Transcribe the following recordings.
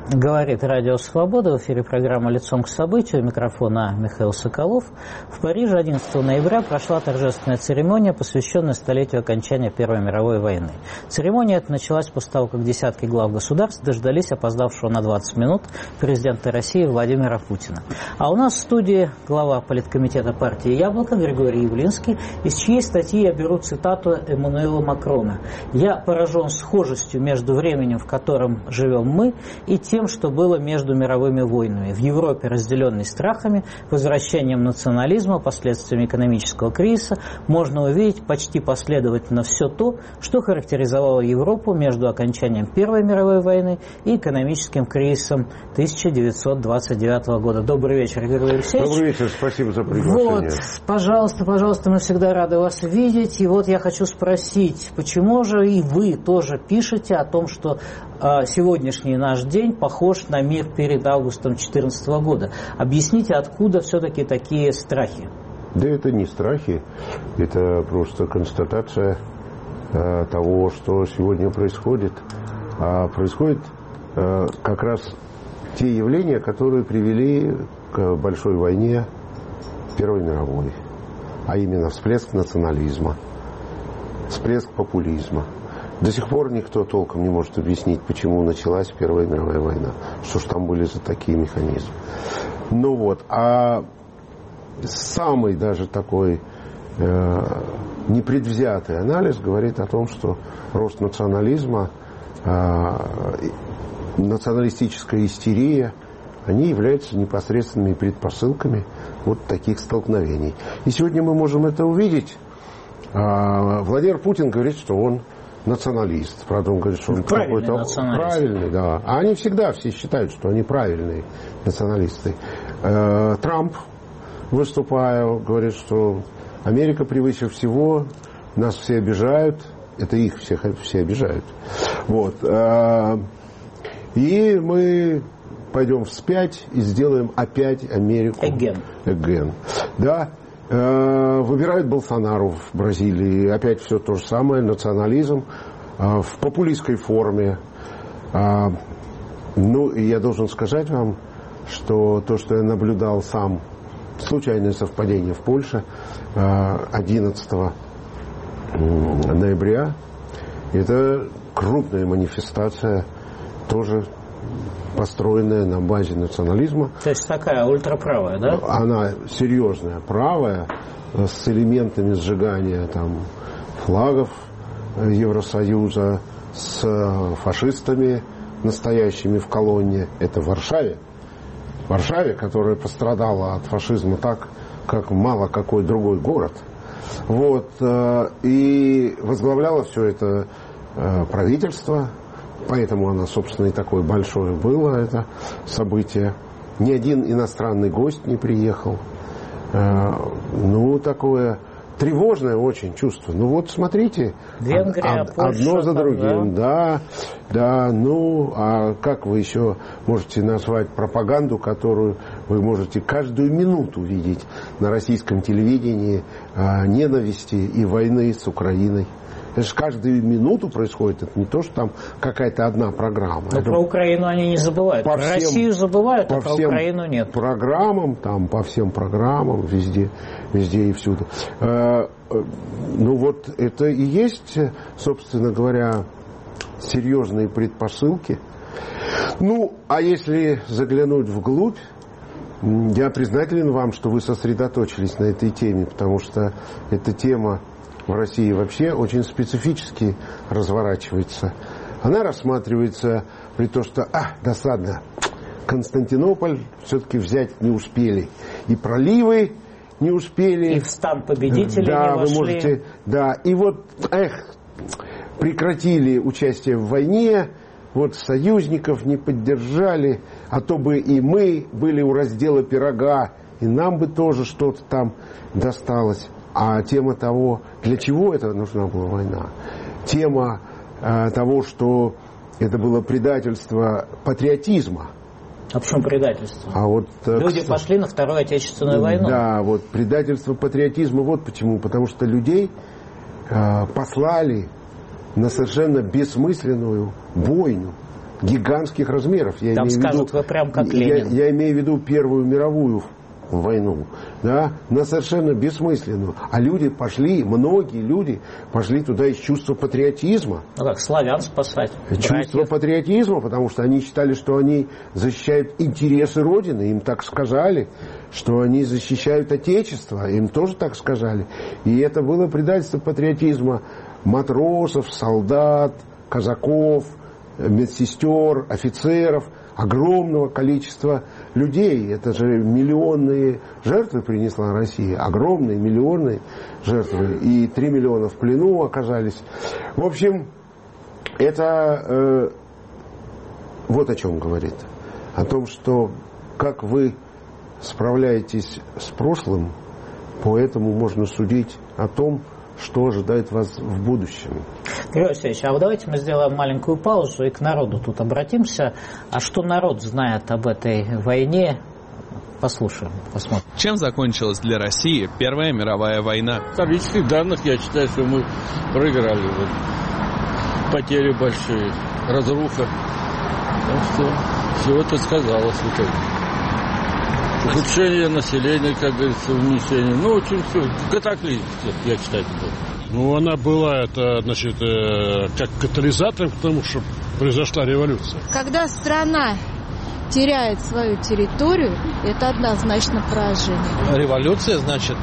Говорит Радио Свобода. В эфире программа «Лицом к событию». У микрофона Михаил Соколов. В Париже 11 ноября прошла торжественная церемония, посвященная столетию окончания Первой мировой войны. Церемония эта началась после того, как десятки глав государств дождались опоздавшего на 20 минут президента России Владимира Путина. А у нас в студии глава политкомитета партии «Яблоко» Григорий Явлинский, из чьей статьи я беру цитату Эммануэла Макрона. «Я поражен схожестью между временем, в котором живем мы, и тем, что было между мировыми войнами. В Европе, разделенной страхами, возвращением национализма, последствиями экономического кризиса, можно увидеть почти последовательно все то, что характеризовало Европу между окончанием Первой мировой войны и экономическим кризисом 1929 года». Добрый вечер, Григорий Алексеевич. Добрый вечер, спасибо за приглашение. Пожалуйста, мы всегда рады вас видеть. И вот я хочу спросить, почему же и вы тоже пишете о том, что сегодняшний наш день похож на мир перед августом 2014 года. Объясните, откуда все-таки такие страхи? Да это не страхи, это просто констатация того, что сегодня происходит. А происходит как раз те явления, которые привели к большой войне Первой мировой. А именно всплеск национализма, всплеск популизма. До сих пор никто толком не может объяснить, почему началась Первая мировая война. Что ж там были за такие механизмы. Ну вот, а самый даже такой непредвзятый анализ говорит о том, что рост национализма, националистическая истерия, они являются непосредственными предпосылками вот таких столкновений. И сегодня мы можем это увидеть. Владимир Путин говорит, что он националист. Правда, он говорит, что он какой-то правильный, да. А они всегда все считают, что они правильные националисты. Трамп, выступая, говорит, что Америка превыше всего, нас все обижают. Это их всех все обижают. Вот. И мы пойдем вспять и сделаем опять Америку. Again. Да. Выбирают Болсонару в Бразилии. Опять все то же самое, национализм в популистской форме. Ну, и я должен сказать вам, что то, что я наблюдал сам, случайное совпадение в Польше 11 ноября, это крупная манифестация, тоже построенная на базе национализма. То есть такая ультраправая, да? Она серьезная, правая, с элементами сжигания там флагов Евросоюза, с фашистами, настоящими в колонне. Это в Варшаве. В Варшаве, которая пострадала от фашизма так, как мало какой другой город. Вот. И возглавляло все это правительство. Поэтому оно, собственно, и такое большое было, это событие. Ни один иностранный гость не приехал. Ну, такое тревожное очень чувство. Ну, вот смотрите. Венгрия, Польша, одно за другим. Да. Ну, а как вы еще можете назвать пропаганду, которую вы можете каждую минуту видеть на российском телевидении, ненависти и войны с Украиной? Это же каждую минуту происходит. Это не то, что там какая-то одна программа. Но про Украину они не забывают. Про Россию забывают, а про Украину нет. Программам, там, по всем программам, везде и всюду. Ну вот это и есть, собственно говоря, серьезные предпосылки. Ну, а если заглянуть вглубь, я признателен вам, что вы сосредоточились на этой теме, потому что эта тема в России вообще очень специфически разворачивается. Она рассматривается при том, что, досадно, Константинополь все-таки взять не успели. И проливы не успели. И в стан победителей не вошли. Вы можете, и вот, прекратили участие в войне, вот союзников не поддержали, а то бы и мы были у раздела пирога, и нам бы тоже что-то там досталось. А тема того, для чего это нужна была война, тема того, что это было предательство патриотизма. А почему предательство? Люди пошли на Вторую Отечественную войну. Да, вот предательство патриотизма, вот почему. Потому что людей послали на совершенно бессмысленную бойню. гигантских размеров. Там скажут, вы прям как Ленин. Я имею в виду Первую мировую войну, да, на совершенно бессмысленную. А люди пошли, многие люди пошли туда из чувства патриотизма. Ну как, славян спасать. Чувство патриотизма, потому что они считали, что они защищают интересы Родины. Им так сказали, что они защищают Отечество. Им тоже так сказали. И это было предательство патриотизма матросов, солдат, казаков, медсестер, офицеров, огромного количества людей. Это же миллионные жертвы принесла Россия. Огромные миллионные жертвы. И 3 миллиона в плену оказались. В общем, это вот о чем говорит. О том, что как вы справляетесь с прошлым, поэтому можно судить о том, что ожидает вас в будущем. Григорий Алексеевич, а вот давайте мы сделаем маленькую паузу и к народу тут обратимся. А что народ знает об этой войне? Послушаем, посмотрим. Чем закончилась для России Первая мировая война? В количестве данных я считаю, что мы проиграли. Вот. Потери большие, разруха. Так что все это сказалось в итоге. Ухудшение населения, как говорится, уменьшение. Ну, очень все. Катаклизм, я считаю. Ну, она была, это, значит, как катализатором к тому, что произошла революция. Когда страна теряет свою территорию, это однозначно поражение. Революция, значит,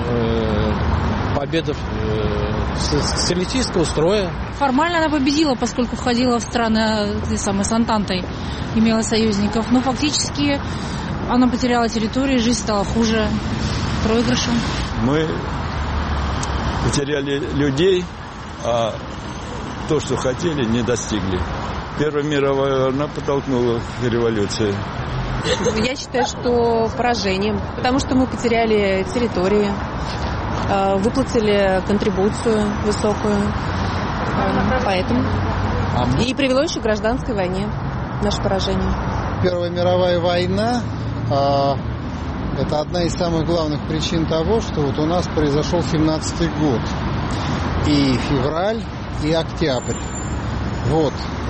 победа социалистического строя. Формально она победила, поскольку входила в страны с Антантой, имела союзников. Но фактически она потеряла территорию, жизнь стала хуже, проигрышем. Мы потеряли людей, а то, что хотели, не достигли. Первая мировая война подтолкнула к революции. Я считаю, что поражением, потому что мы потеряли территории, выплатили контрибуцию высокую, поэтому. И привело еще к гражданской войне наше поражение. Первая мировая война это одна из самых главных причин того, что вот у нас произошел 17-й год. И февраль, и октябрь. Вот.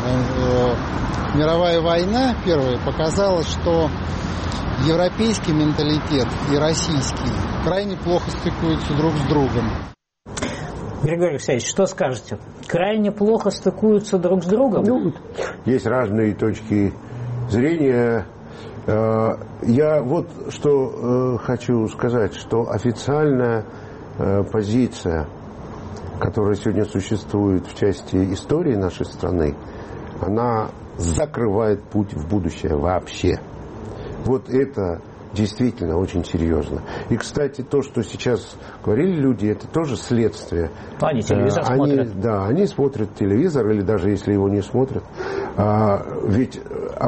Мировая война первая показала, что европейский менталитет и российский крайне плохо стыкуются друг с другом. Григорий Алексеевич, что скажете? Крайне плохо стыкуются друг с другом? Ну, есть разные точки зрения. Я вот что хочу сказать, что официальная позиция, которая сегодня существует в части истории нашей страны, она закрывает путь в будущее вообще. Вот это действительно очень серьезно. И, кстати, то, что сейчас говорили люди, это тоже следствие. Они телевизор смотрят. Да, они смотрят телевизор, или даже если его не смотрят. Ведь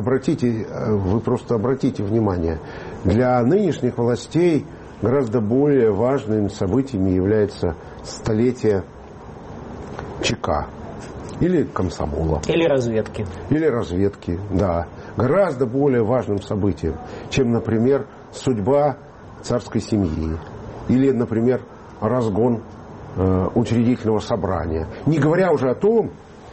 вы просто обратите внимание, для нынешних властей гораздо более важными событиями является столетие ЧК. Или комсомола. Или разведки. Или разведки, да. Гораздо более важным событием, чем, например, судьба царской семьи. Или, например, разгон учредительного собрания. Не говоря уже о том,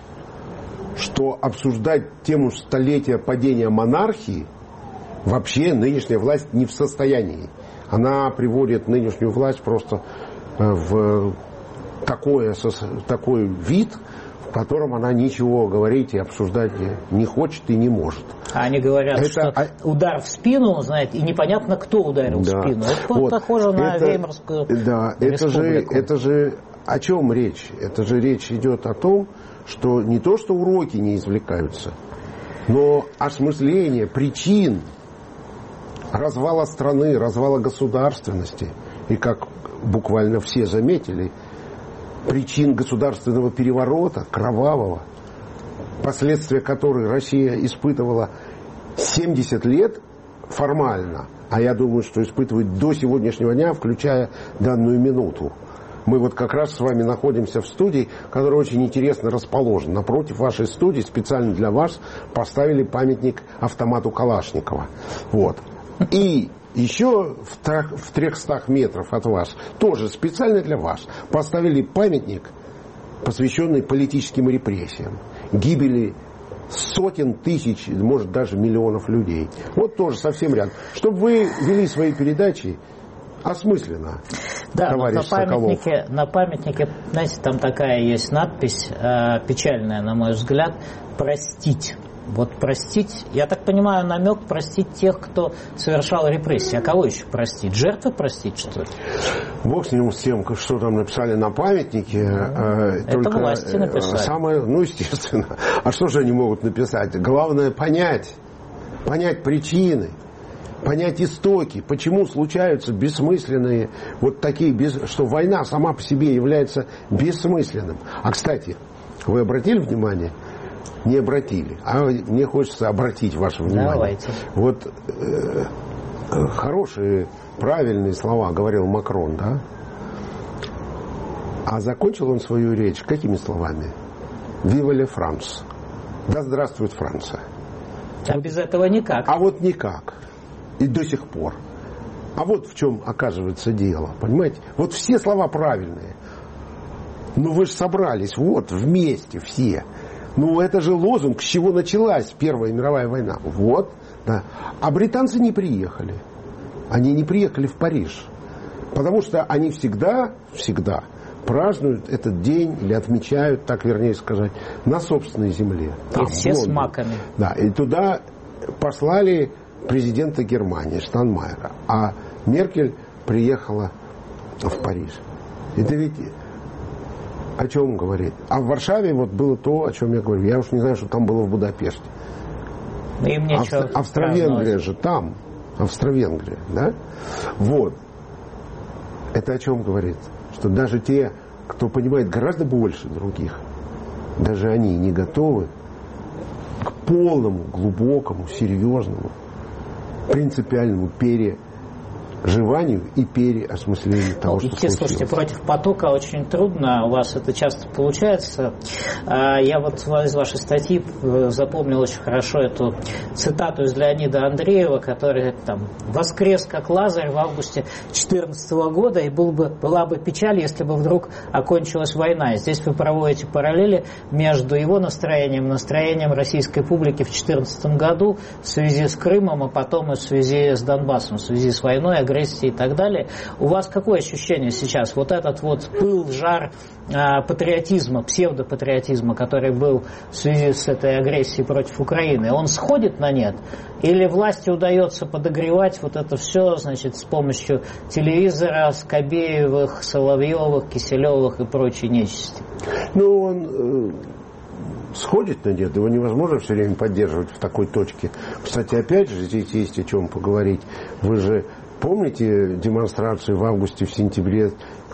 что обсуждать тему столетия падения монархии вообще нынешняя власть не в состоянии. Она приводит нынешнюю власть просто в такой вид, в котором она ничего говорить и обсуждать не хочет и не может. Они говорят, что удар в спину, знаете, и непонятно, кто ударил в спину. Это похоже на Веймарскую республику. Это же о чем речь? Это же речь идет о том, что не то, что уроки не извлекаются, но осмысление причин развала страны, развала государственности. И как буквально все заметили, причин государственного переворота, кровавого, последствия которой Россия испытывала 70 лет формально, а я думаю, что испытывает до сегодняшнего дня, включая данную минуту. Мы вот как раз с вами находимся в студии, которая очень интересно расположена. Напротив вашей студии специально для вас поставили памятник автомату Калашникова. Вот. И еще в 300 метров от вас, тоже специально для вас, поставили памятник, посвященный политическим репрессиям, гибели сотен тысяч, может даже миллионов людей. Вот тоже совсем рядом. Чтобы вы вели свои передачи осмысленно, да, товарищ Соколов. На памятнике, знаете, там такая есть надпись, печальная, на мой взгляд, «Простить». Вот простить, я так понимаю, намек простить тех, кто совершал репрессии. А кого еще простить? Жертвы простить, что ли? Бог с ним, с тем, что там написали на памятнике. Это только власти написали. Самое, ну, естественно. А что же они могут написать? Главное понять причины, понять истоки, почему случаются бессмысленные, вот такие, что война сама по себе является бессмысленным. А, кстати, вы обратили внимание? Не обратили. А мне хочется обратить ваше внимание. Давайте. Вот хорошие, правильные слова говорил Макрон, да? А закончил он свою речь какими словами? «Vive la France». Да здравствует Франция. А без этого никак. А вот никак. И до сих пор. А вот в чем оказывается дело. Понимаете? Вот все слова правильные. Но вы же собрались вот вместе все. Ну, это же лозунг, с чего началась Первая мировая война. Вот, да. А британцы не приехали. Они не приехали в Париж. Потому что они всегда празднуют этот день, или отмечают, так вернее сказать, на собственной земле. Там, и все с маками. Да, и туда послали президента Германии, Штайнмайера. А Меркель приехала в Париж. Это ведь... О чем говорит? А в Варшаве вот было то, о чем я говорю. Я уж не знаю, что там было в Будапеште. Австро-Венгрия же там. Австро-Венгрия, да? Вот. Это о чем говорит? Что даже те, кто понимает гораздо больше других, даже они не готовы к полному, глубокому, серьезному, принципиальному переживанию и переосмыслению того, что случилось. Слушайте, против потока очень трудно, у вас это часто получается. Я вот из вашей статьи запомнил очень хорошо эту цитату из Леонида Андреева, который там воскрес как Лазарь в августе 2014 года, и была бы печаль, если бы вдруг окончилась война. И здесь вы проводите параллели между его настроением российской публики в 2014 году в связи с Крымом, а потом и в связи с Донбассом, в связи с войной, агрессией и так далее. У вас какое ощущение сейчас? Вот этот вот пыл, жар патриотизма, псевдопатриотизма, который был в связи с этой агрессией против Украины, он сходит на нет? Или власти удается подогревать вот это все, значит, с помощью телевизора, Скобеевых, Соловьевых, Киселевых и прочей нечисти? Ну, он сходит на нет, его невозможно все время поддерживать в такой точке. Кстати, опять же, здесь есть о чем поговорить. Вы же помните демонстрации в августе, в сентябре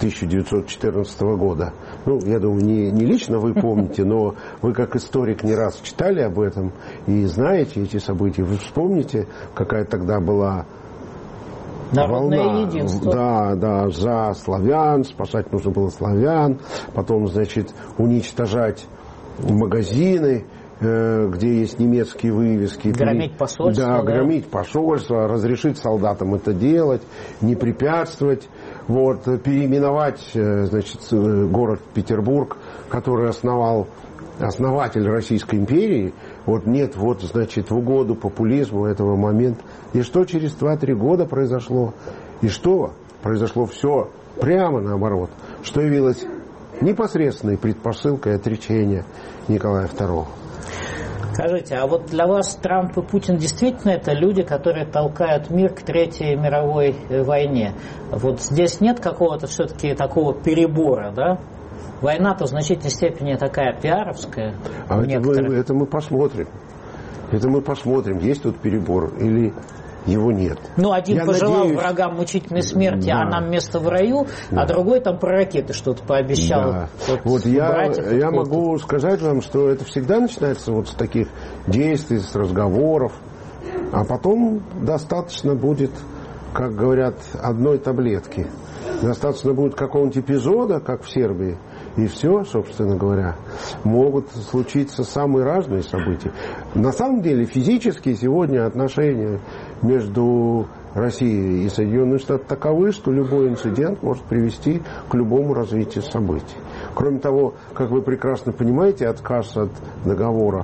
1914 года? Ну, я думаю, не лично вы помните, но вы как историк не раз читали об этом и знаете эти события. Вы вспомните, какая тогда была народное волна. единство. Да, за славян, спасать нужно было славян, потом, значит, уничтожать магазины, где есть немецкие вывески. Громить посольство. Да, громить посольство, разрешить солдатам это делать, не препятствовать. Вот, переименовать, значит, город Петербург, который основал основатель Российской империи. Вот нет, вот, значит, в угоду популизму этого момента. И что через 2-3 года произошло? И что? Произошло все прямо наоборот, что явилось непосредственной предпосылкой отречения Николая II. Скажите, а вот для вас Трамп и Путин действительно это люди, которые толкают мир к Третьей мировой войне? Вот здесь нет какого-то все-таки такого перебора, да? Война-то в значительной степени такая пиаровская. А это мы посмотрим. Это мы посмотрим, есть тут перебор или его нет. Ну, один пожелал врагам мучительной смерти, да, а нам место в раю, да, а другой там про ракеты что-то пообещал. Да. Вот я могу сказать вам, что это всегда начинается вот с таких действий, с разговоров, а потом достаточно будет, как говорят, одной таблетки. Достаточно будет какого-нибудь эпизода, как в Сербии, и все, собственно говоря, могут случиться самые разные события. На самом деле, физически сегодня отношения между Россией и Соединенными Штатами таковы, что любой инцидент может привести к любому развитию событий. Кроме того, как вы прекрасно понимаете, отказ от договора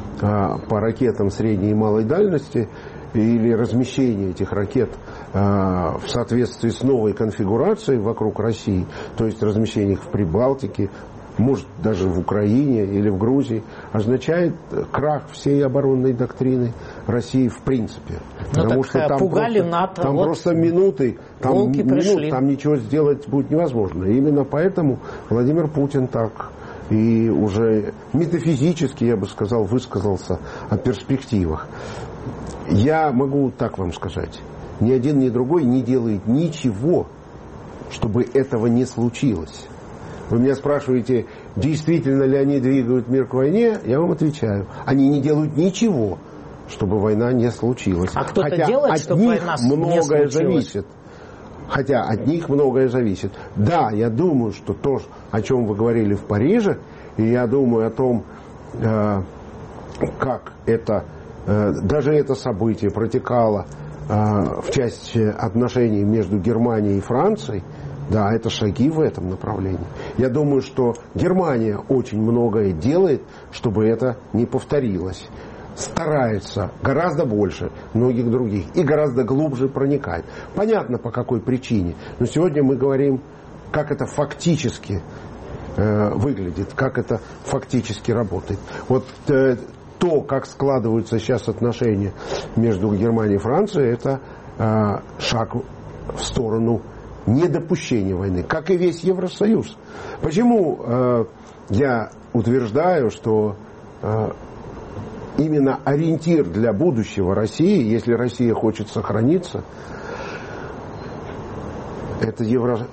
по ракетам средней и малой дальности или размещение этих ракет в соответствии с новой конфигурацией вокруг России, то есть размещение их в Прибалтике, может даже в Украине или в Грузии, означает крах всей оборонной доктрины России в принципе. Ну, потому что там пугали просто, НАТО. там вот просто минуты, там ничего сделать будет невозможно. И именно поэтому Владимир Путин так и уже метафизически, я бы сказал, высказался о перспективах. Я могу так вам сказать. Ни один, ни другой не делает ничего, чтобы этого не случилось. Вы меня спрашиваете, действительно ли они двигают мир к войне? Я вам отвечаю. Они не делают ничего, чтобы война не случилась. А кто-то делает, чтобы война не случилась? Хотя от них многое зависит. Да, я думаю, что то, о чем вы говорили в Париже, и я думаю о том, как это, даже это событие протекало в части отношений между Германией и Францией, да, это шаги в этом направлении. Я думаю, что Германия очень многое делает, чтобы это не повторилось. Старается гораздо больше многих других и гораздо глубже проникает. Понятно, по какой причине. Но сегодня мы говорим, как это фактически выглядит, как это фактически работает. Вот то, как складываются сейчас отношения между Германией и Францией, это шаг в сторону недопущения войны, как и весь Евросоюз. Почему я утверждаю, что именно ориентир для будущего России, если Россия хочет сохраниться, это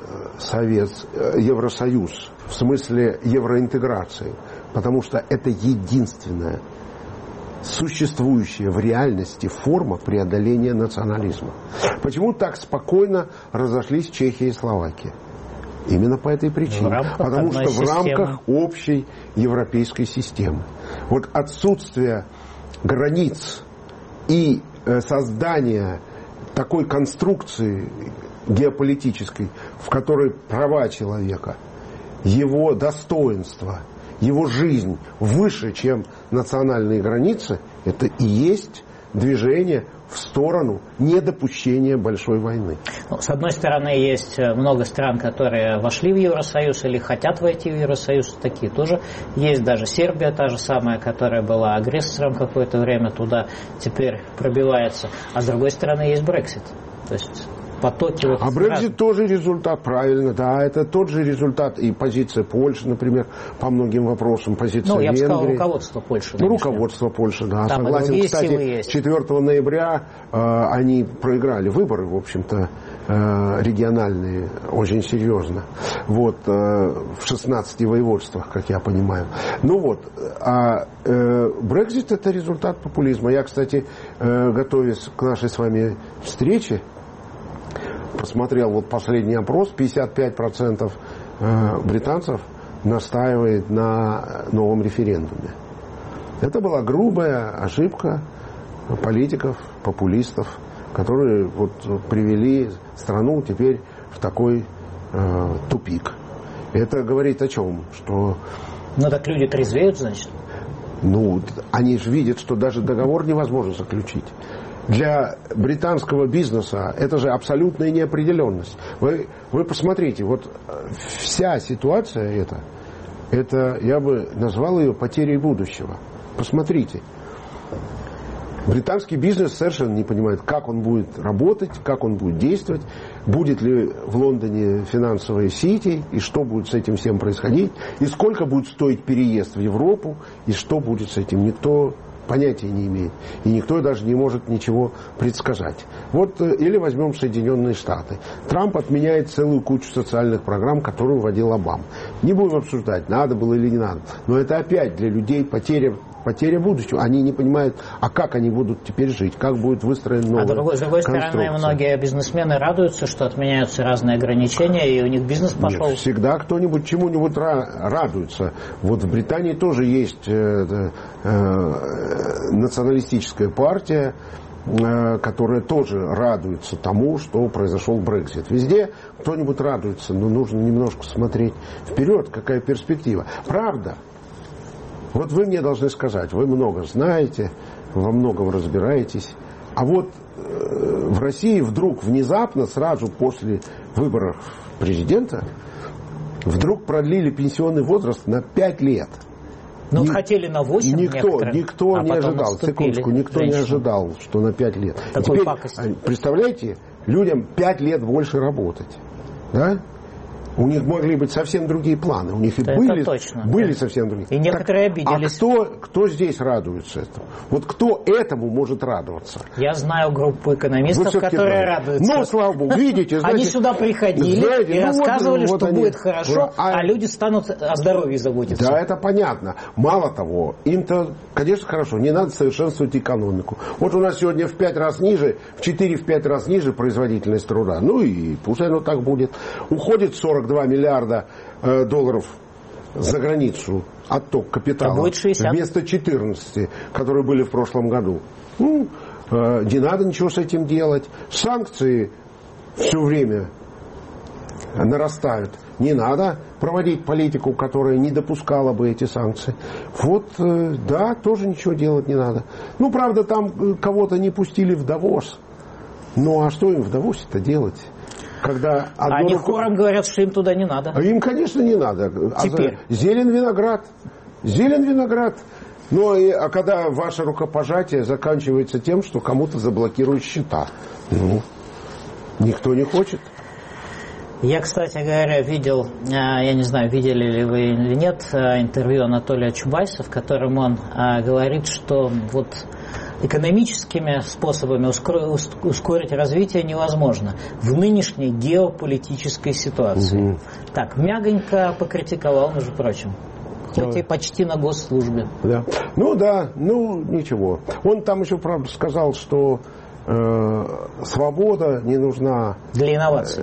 Евросоюз, в смысле евроинтеграции, потому что это единственная существующая в реальности форма преодоления национализма. Почему так спокойно разошлись Чехия и Словакия? Именно по этой причине. Потому что в рамках общей европейской системы. Вот отсутствие границ и создание такой конструкции геополитической, в которой права человека, его достоинство, его жизнь выше, чем национальные границы, это и есть движение в сторону недопущения большой войны. Ну, с одной стороны, есть много стран, которые вошли в Евросоюз или хотят войти в Евросоюз, такие тоже есть. Даже Сербия, та же самая, которая была агрессором какое-то время, туда теперь пробивается. А с другой стороны, есть Брексит. То есть потоки... А Брексит тоже результат, правильно, да, это тот же результат и позиция Польши, например, по многим вопросам, позиция Венгрии. Я бы сказал, руководство Польши. Ну, руководство Польши, да, там согласен. Кстати, 4 ноября они проиграли выборы, в общем-то, региональные, очень серьезно, вот, в 16 воеводствах, как я понимаю. Ну вот, а Брексит это результат популизма. Я, кстати, готовясь к нашей с вами встрече, посмотрел вот последний опрос, 55% британцев настаивает на новом референдуме. Это была грубая ошибка политиков, популистов, которые вот привели страну теперь в такой тупик. Это говорит о чем? Что... Ну так люди трезвеют, значит? Ну, они же видят, что даже договор невозможно заключить. Для британского бизнеса это же абсолютная неопределенность. Вы посмотрите, вот вся ситуация это я бы назвал ее потерей будущего. Посмотрите. Британский бизнес совершенно не понимает, как он будет работать, как он будет действовать, будет ли в Лондоне финансовая сити, и что будет с этим всем происходить, и сколько будет стоить переезд в Европу, и что будет с этим. Никто понятия не имеет. И никто даже не может ничего предсказать. Вот, или возьмем Соединенные Штаты. Трамп отменяет целую кучу социальных программ, которые вводил Обама. Не будем обсуждать, надо было или не надо. Но это опять для людей потеря будущего. Они не понимают, а как они будут теперь жить, как будет выстроена новая конструкция. С другой стороны, многие бизнесмены радуются, что отменяются разные ограничения, и у них бизнес пошел. Нет, всегда кто-нибудь чему-нибудь радуется. Вот в Британии тоже есть националистическая партия, которая тоже радуется тому, что произошел Брексит. Везде кто-нибудь радуется, но нужно немножко смотреть вперед, какая перспектива. Правда, Вот вы мне должны сказать, вы много знаете, во многом разбираетесь, а вот в России вдруг внезапно, сразу после выборов президента, вдруг продлили пенсионный возраст на 5 лет. Ну, хотели на 8 Никто не ожидал, секундочку, никто не ожидал, что на 5 лет. Такой теперь, пакости. представляете, людям 5 лет больше работать. Да? У них могли быть совсем другие планы. У них и были совсем другие. И некоторые обиделись. А кто здесь радуется этому? Вот кто этому может радоваться? Я знаю группу экономистов, которые радуются. Ну, слава богу, видите. Они сюда приходили и рассказывали, что будет хорошо, а люди станут о здоровье заботиться. Да, это понятно. Мало того, им-то, конечно, хорошо, не надо совершенствовать экономику. Вот у нас сегодня в 5 раз ниже, в 4-5 раз ниже производительность труда. Ну и пусть оно так будет. Уходит 42 миллиарда долларов за границу, отток капитала, будет 60. Вместо 14, которые были в прошлом году. Ну, не надо ничего с этим делать. Санкции все время нарастают. Не надо проводить политику, которая не допускала бы эти санкции. Вот, да, тоже ничего делать не надо. Ну, правда, там кого-то не пустили в Давос. Ну, а что им в Давосе-то делать? Когда они хором говорят, что им туда не надо. Им, конечно, не надо. Теперь. Зелен виноград. А когда ваше рукопожатие заканчивается тем, что кому-то заблокируют счета. Ну, никто не хочет. Я, кстати говоря, видел, я не знаю, видели ли вы или нет, интервью Анатолия Чубайса, в котором он говорит, что вот экономическими способами ускорить развитие невозможно в нынешней геополитической ситуации. Так, мягонько покритиковал, между прочим. Хоть и почти на госслужбе. Да. Ну ничего. Он там еще, правда, сказал, что свобода не нужна для инноваций.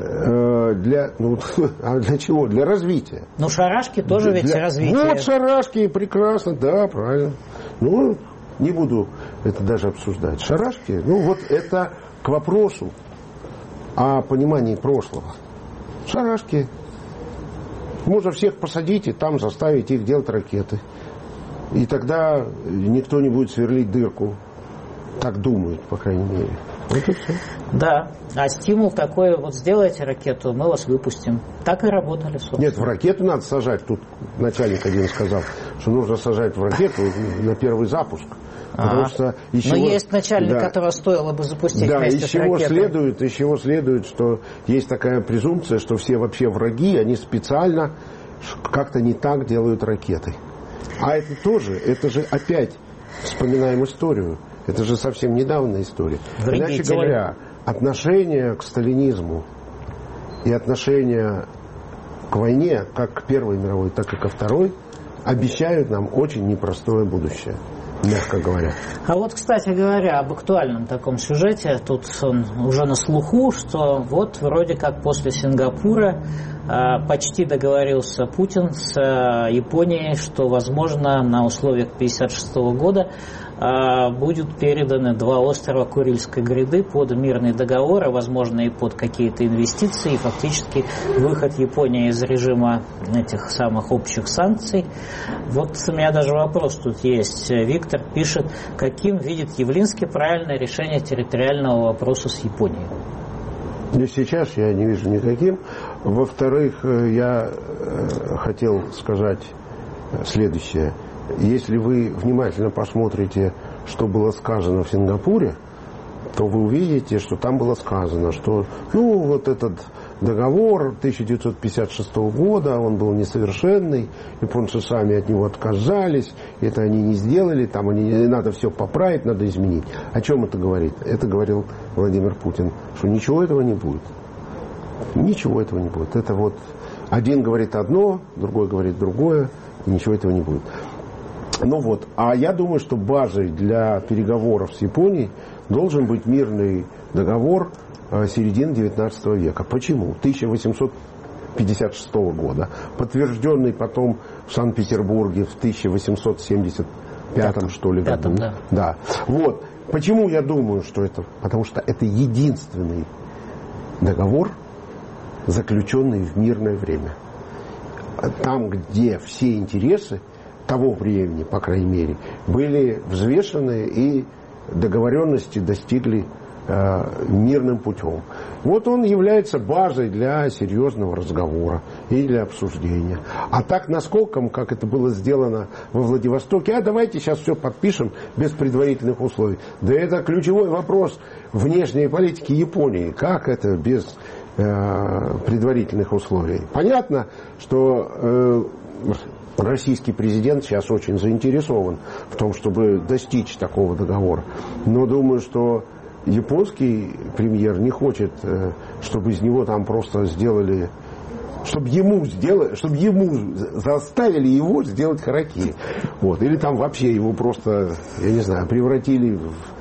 А для чего? Для развития. Ну, шарашки тоже ведь развитие. Вот шарашки, прекрасно, да, правильно. Ну, не буду это даже обсуждать. Шарашки, ну вот это к вопросу о понимании прошлого. Шарашки. Можно всех посадить и там заставить их делать ракеты. И тогда никто не будет сверлить дырку. Так думают, по крайней мере. Вот и все. Да. А стимул такой, вот сделайте ракету, мы вас выпустим. Так и работали, собственно. Нет, в ракету надо сажать. Тут начальник один сказал, что нужно сажать в ракету на первый запуск. Потому что но есть начальник, которого стоило бы запустить вместе с ракетой. Из чего следует, что есть такая презумпция, что все вообще враги, они специально как-то не так делают ракеты. А это же опять вспоминаем историю. Это же совсем недавняя история. Иначе говоря, отношение к сталинизму и отношение к войне, как к Первой мировой, так и ко Второй, обещают нам очень непростое будущее, мягко говоря. А вот, кстати говоря, об актуальном таком сюжете, тут он уже на слуху, что вот вроде как после Сингапура почти договорился Путин с Японией, что, возможно, на условиях 1956 года будут переданы 2 острова Курильской гряды под мирный договор, а возможно и под какие-то инвестиции, и фактически выход Японии из режима этих самых общих санкций. Вот у меня даже вопрос тут есть. Виктор пишет, каким видит Явлинский правильное решение территориального вопроса с Японией? Сейчас я не вижу никаким. Во-вторых, я хотел сказать следующее. Если вы внимательно посмотрите, что было сказано в Сингапуре, то вы увидите, что там было сказано, что вот этот договор 1956 года, он был несовершенный, японцы сами от него отказались, это они не сделали, там надо все поправить, надо изменить. О чем это говорит? Это говорил Владимир Путин, что ничего этого не будет. Ничего этого не будет. Это вот один говорит одно, другой говорит другое, и ничего этого не будет. А я думаю, что базой для переговоров с Японией должен быть мирный договор середины 19 века. Почему? 1856 года, подтвержденный потом в Санкт-Петербурге в 1875 что ли году. Да. Вот. Почему я думаю, что это? Потому что это единственный договор, заключенный в мирное время. Там, где все интересы того времени, по крайней мере, были взвешены и договоренности достигли мирным путем. Вот он является базой для серьезного разговора и для обсуждения. А так наскоком, как это было сделано во Владивостоке, давайте сейчас все подпишем без предварительных условий. Да это ключевой вопрос внешней политики Японии. Как это без предварительных условий? Понятно, что российский президент сейчас очень заинтересован в том, чтобы достичь такого договора. Но думаю, что японский премьер не хочет, чтобы из него там просто сделали, чтобы ему заставили его сделать харакири. Вот. Или там вообще его просто, я не знаю, превратили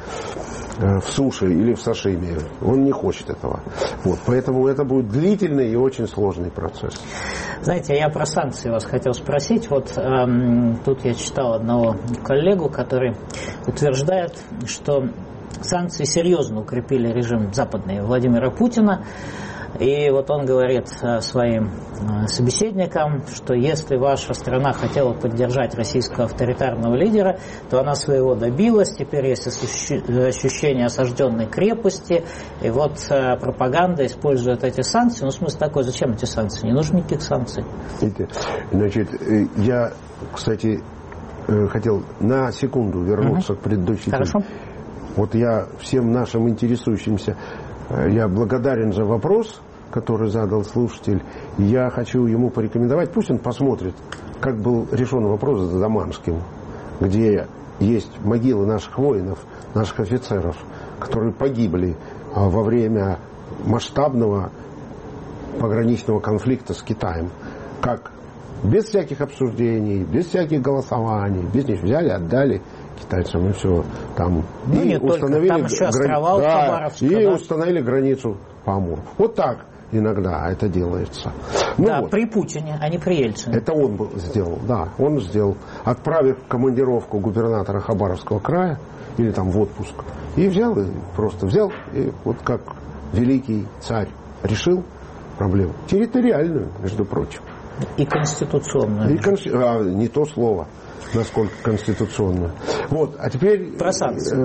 в суши или в сашими. Он не хочет этого. Вот. Поэтому это будет длительный и очень сложный процесс. Знаете, я про санкции вас хотел спросить. Вот тут я читал одного коллегу, который утверждает, что санкции серьезно укрепили режим западный Владимира Путина. И вот он говорит своим собеседникам, что если ваша страна хотела поддержать российского авторитарного лидера, то она своего добилась. Теперь есть ощущение осажденной крепости. И вот пропаганда использует эти санкции. Ну, смысл такой, зачем эти санкции? Не нужно никаких санкций. Значит, я, кстати, хотел на секунду вернуться к предыдущей теме. Хорошо. Вот я всем нашим интересующимся, я благодарен за вопрос, который задал слушатель. Я хочу ему порекомендовать, пусть он посмотрит, как был решен вопрос с Даманским, где есть могилы наших воинов, наших офицеров, которые погибли во время масштабного пограничного конфликта с Китаем. Как без всяких обсуждений, без всяких голосований, без них взяли, отдали китайцам, и все. Там, ну, и установили там еще острова и установили границу по Амуру. Вот так иногда это делается. Ну, да, вот. При Путине, а не при Ельцине. Это он сделал, да, он сделал. Отправив в командировку губернатора Хабаровского края, или там в отпуск, и взял, и просто взял, и вот как великий царь решил проблему. Территориальную, между прочим. И конституционную. Не то слово, насколько конституционную. Вот, а теперь про санкции.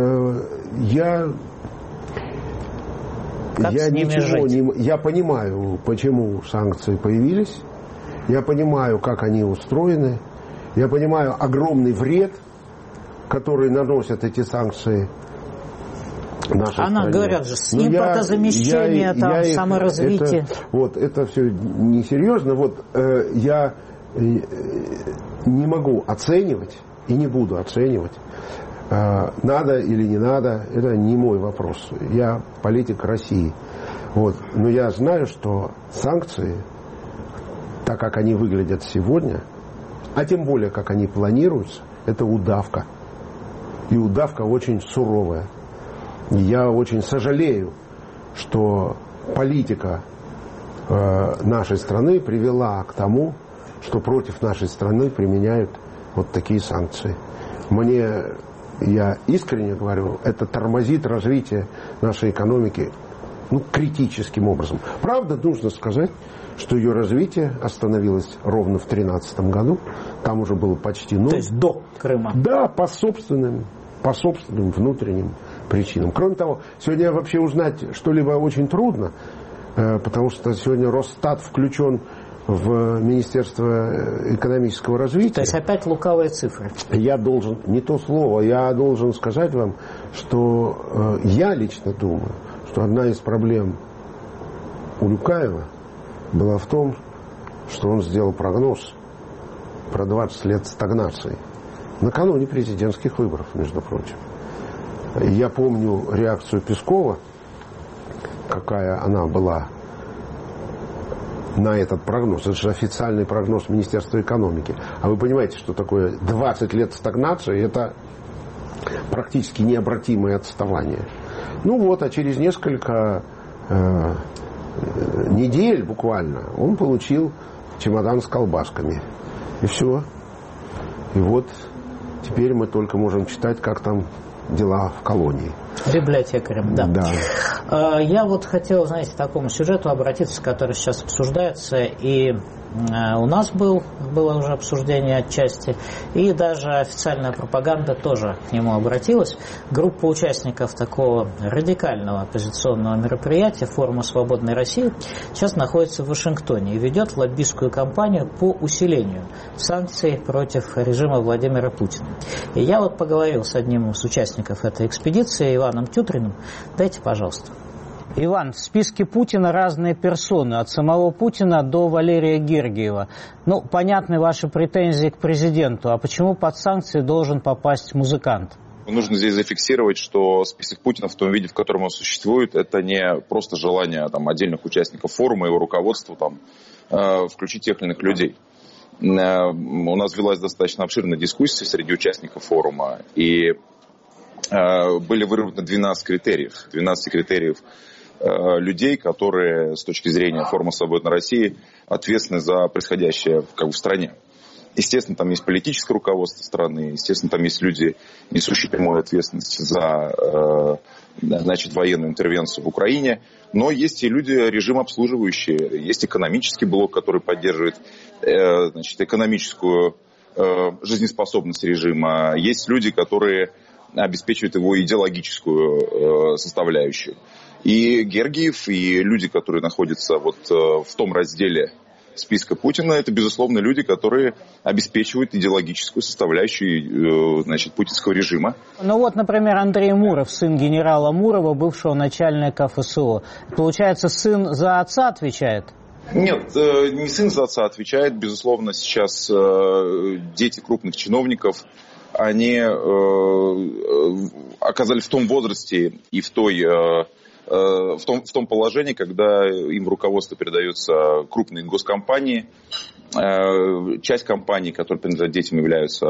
Я понимаю, почему санкции появились. Я понимаю, как они устроены. Я понимаю огромный вред, который наносят эти санкции нашей стране. Говорят же, с импортозамещения, саморазвитие. Это все несерьезно. Я не могу оценивать и не буду оценивать, надо или не надо, это не мой вопрос. Я политик России. Но я знаю, что санкции, так как они выглядят сегодня, а тем более, как они планируются, это удавка. И удавка очень суровая. Я очень сожалею, что политика нашей страны привела к тому, что против нашей страны применяют вот такие санкции. Я искренне говорю, это тормозит развитие нашей экономики критическим образом. Правда, нужно сказать, что ее развитие остановилось ровно в 2013 году. Там уже было почти ноль. То есть до Крыма? Да, по собственным внутренним причинам. Кроме того, сегодня вообще узнать что-либо очень трудно, потому что сегодня Росстат включен в Министерство экономического развития. То есть опять лукавые цифры. Я должен сказать вам, что я лично думаю, что одна из проблем Улюкаева была в том, что он сделал прогноз про 20 лет стагнации накануне президентских выборов, между прочим. Я помню реакцию Пескова, какая она была на этот прогноз. Это же официальный прогноз Министерства экономики. А вы понимаете, что такое 20 лет стагнации? Это практически необратимое отставание. А через несколько недель буквально он получил чемодан с колбасками. И все. И вот теперь мы только можем читать, как там дела в колонии. Библиотекарем, да. Да. Я вот хотел, знаете, к такому сюжету обратиться, который сейчас обсуждается, и у нас было уже обсуждение отчасти, и даже официальная пропаганда тоже к нему обратилась. Группа участников такого радикального оппозиционного мероприятия «Форума Свободной России» сейчас находится в Вашингтоне и ведет лоббистскую кампанию по усилению санкций против режима Владимира Путина. И я вот поговорил с одним из участников этой экспедиции, Иваном Тютриным. Дайте, пожалуйста. Иван, в списке Путина разные персоны, от самого Путина до Валерия Гергиева. Ну, понятны ваши претензии к президенту. А почему под санкции должен попасть музыкант? Нужно здесь зафиксировать, что список Путина в том виде, в котором он существует, это не просто желание отдельных участников форума, его руководства включить тех или иных людей. У нас велась достаточно обширная дискуссия среди участников форума, и были выработаны 12 критериев людей, которые с точки зрения форума «Свободной России» ответственны за происходящее в стране. Естественно, там есть политическое руководство страны, естественно, там есть люди, несущие прямую ответственность за военную интервенцию в Украине, но есть и люди режим обслуживающие, есть экономический блок, который поддерживает экономическую жизнеспособность режима, есть люди, которые обеспечивают его идеологическую составляющую. И Гергиев, и люди, которые находятся в том разделе списка Путина, это, безусловно, люди, которые обеспечивают идеологическую составляющую путинского режима. Ну вот, например, Андрей Муров, сын генерала Мурова, бывшего начальника ФСО. Получается, сын за отца отвечает? Нет, не сын за отца отвечает. Безусловно, сейчас дети крупных чиновников, они оказались в том возрасте и в том положении, когда им в руководство передаются крупные госкомпании. Часть компаний, которые принадлежат детям, являются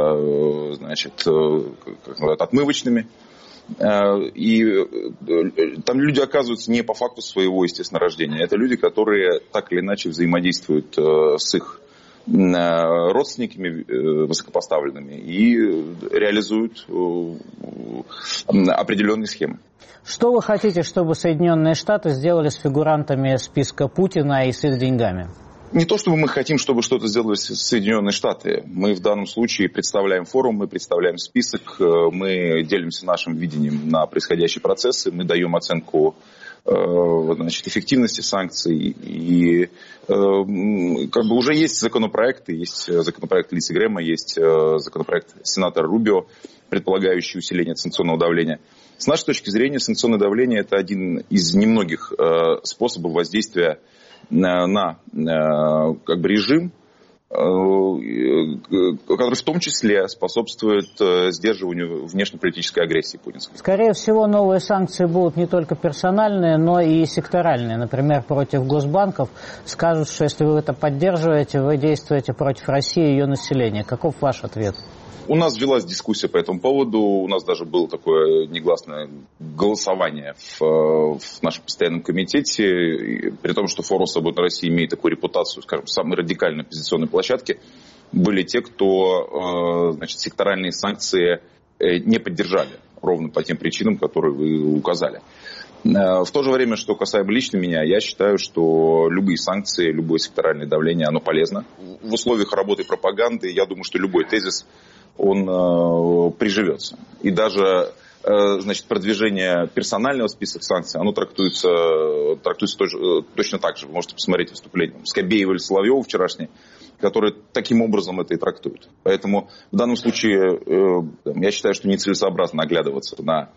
отмывочными. И там люди оказываются не по факту своего, естественно, рождения. Это люди, которые так или иначе взаимодействуют с их родственниками высокопоставленными и реализуют определенные схемы. Что вы хотите, чтобы Соединенные Штаты сделали с фигурантами списка Путина и с их деньгами? Не то, чтобы мы хотим, чтобы что-то сделали Соединенные Штаты. Мы в данном случае представляем форум, мы представляем список, мы делимся нашим видением на происходящие процессы, мы даем оценку эффективности санкций. И уже есть законопроекты, есть законопроект Линдси Грэма, есть законопроект сенатора Рубио, предполагающий усиление санкционного давления. С нашей точки зрения, санкционное давление – это один из немногих способов воздействия на режим, который в том числе способствует сдерживанию внешнеполитической агрессии путинской. Скорее всего, новые санкции будут не только персональные, но и секторальные. Например, против госбанков. Скажут, что если вы это поддерживаете, вы действуете против России и ее населения. Каков ваш ответ? У нас велась дискуссия по этому поводу, у нас даже было такое негласное голосование в нашем постоянном комитете, при том, что форум «Свободной России» имеет такую репутацию, скажем, самой радикальной оппозиционной площадки, были те, кто секторальные санкции не поддержали, ровно по тем причинам, которые вы указали. В то же время, что касаемо лично меня, я считаю, что любые санкции, любое секторальное давление, оно полезно. В условиях работы пропаганды, я думаю, что любой тезис, он приживется. И даже продвижение персонального списка санкций, оно трактуется точно так же. Вы можете посмотреть выступление Скобеева или Соловьева вчерашнее, которые таким образом это и трактуют. Поэтому в данном случае я считаю, что нецелесообразно оглядываться на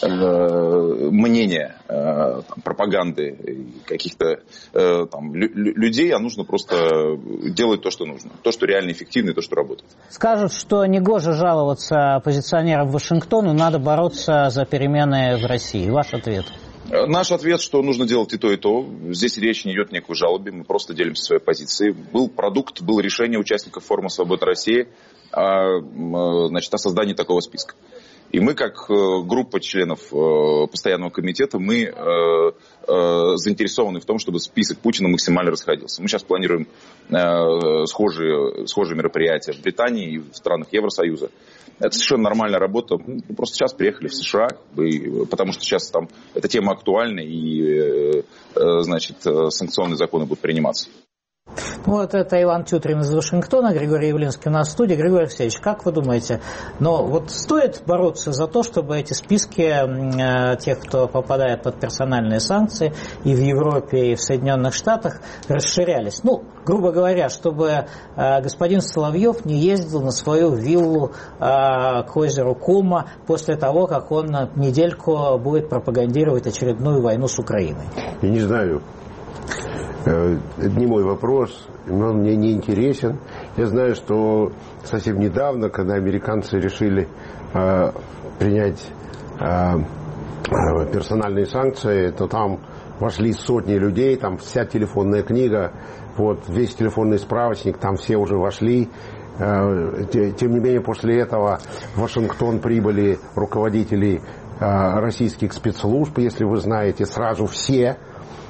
мнение пропаганды каких-то людей, а нужно просто делать то, что нужно. То, что реально эффективно и то, что работает. Скажут, что негоже жаловаться оппозиционерам в Вашингтону, надо бороться за перемены в России. Ваш ответ? Наш ответ, что нужно делать и то, и то. Здесь речь не идет ни о какой жалобе, мы просто делимся своей позицией. Был продукт, было решение участников форума «Свободной России» о создании такого списка. И мы, как группа членов постоянного комитета, мы заинтересованы в том, чтобы список Путина максимально расходился. Мы сейчас планируем схожие мероприятия в Британии и в странах Евросоюза. Это совершенно нормальная работа. Просто сейчас приехали в США, потому что сейчас там эта тема актуальна, и, значит, санкционные законы будут приниматься. Вот это Иван Тютрин из Вашингтона, Григорий Явлинский у нас в студии. Григорий Алексеевич, как вы думаете, но вот стоит бороться за то, чтобы эти списки тех, кто попадает под персональные санкции и в Европе, и в Соединенных Штатах, расширялись? Ну, грубо говоря, чтобы господин Соловьев не ездил на свою виллу к озеру Кома после того, как он недельку будет пропагандировать очередную войну с Украиной. Я не знаю. Это не мой вопрос, он мне не интересен. Я знаю, что совсем недавно, когда американцы решили принять персональные санкции, то там вошли сотни людей, там вся телефонная книга, вот, весь телефонный справочник, там все уже вошли. Тем не менее, после этого в Вашингтон прибыли руководители российских спецслужб, если вы знаете, сразу все.